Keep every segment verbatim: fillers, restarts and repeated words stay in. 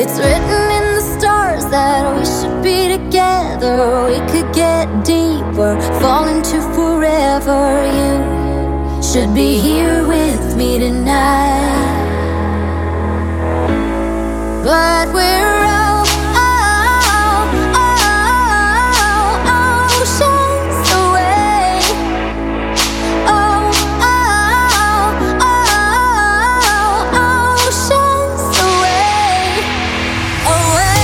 It's written in the stars that we should be together. We could get deeper, fall into forever. You should be here with me tonight. But we're out, out, out, oceans away. Oh, out, out, oceans away, away.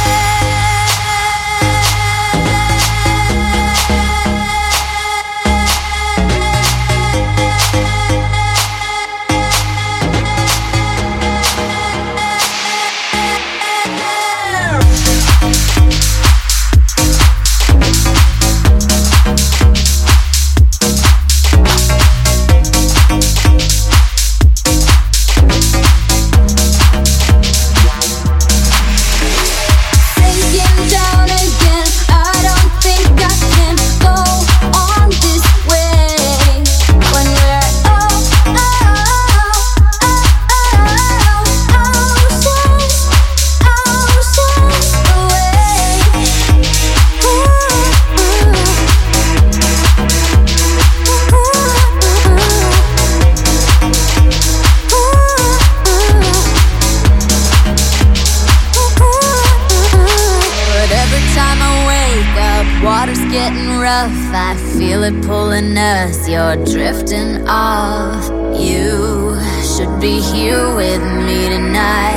Water's getting rough, I feel it pulling us. You're drifting off. You should be here with me tonight.